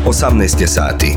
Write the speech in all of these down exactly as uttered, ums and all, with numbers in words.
osamnaest je sati.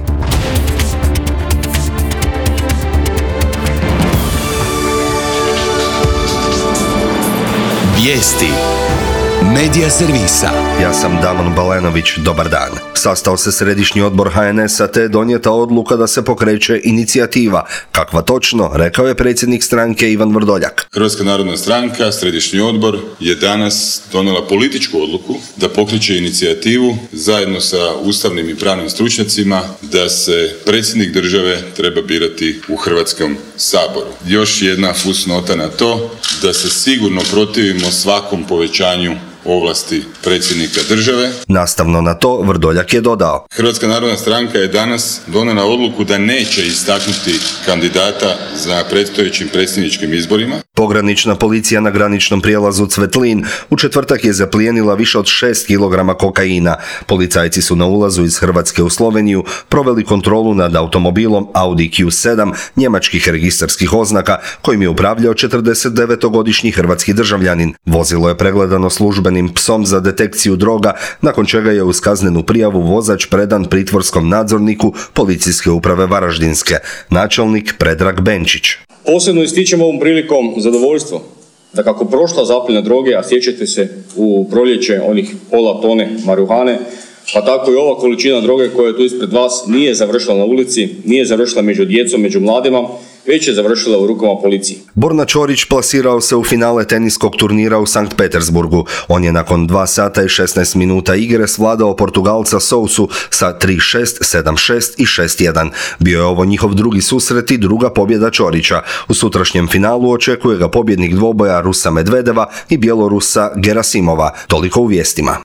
Vijesti Medija servisa. Ja sam Damon Balenović, dobar dan. Sastao se središnji odbor ha en es a te donijeta odluka da se pokreće inicijativa. Kakva točno, rekao je predsjednik stranke Ivan Vrdoljak. Hrvatska narodna stranka, središnji odbor, je danas donijela političku odluku da pokreće inicijativu zajedno sa ustavnim i pravnim stručnjacima da se predsjednik države treba birati u Hrvatskom saboru. Još jedna fusnota na to da se sigurno protivimo svakom povećanju ovlasti predsjednika države. Nastavno na to, Vrdoljak je dodao: Hrvatska narodna stranka je danas donijela odluku da neće istaknuti kandidata za predstojećim predsjedničkim izborima. Pogranična policija na graničnom prijelazu Cvetlin u četvrtak je zaplijenila više od šest kilograma kokaina. Policajci su na ulazu iz Hrvatske u Sloveniju proveli kontrolu nad automobilom Audi Q sedam njemačkih registarskih oznaka kojim je upravljao četrdesetdevetogodišnji hrvatski državljanin. Vozilo je pregledano službenim psom za detekciju droga, nakon čega je uz kaznenu prijavu vozač predan pritvorskom nadzorniku Policijske uprave Varaždinske, načelnik Predrag Benčić. Posebno ističemo ovom prilikom zadovoljstvo da kako prošla zapljena droge, a sjećate se u proljeće onih pola tone marihuane, pa tako i ova količina droge koja je tu ispred vas nije završila na ulici, nije završila među djecom, među mladima, već je završila u rukama policije. Borna Ćorić plasirao se u finale teniskog turnira u Sankt Petersburgu. On je nakon dva sata i šesnaest minuta igre svladao Portugalca Sousu sa tri šest, sedam šest i šest jedan. Bio je ovo njihov drugi susret i druga pobjeda Ćorića. U sutrašnjem finalu očekuje ga pobjednik dvoboja Rusa Medvedeva i Bjelorusa Gerasimova. Toliko u vijestima.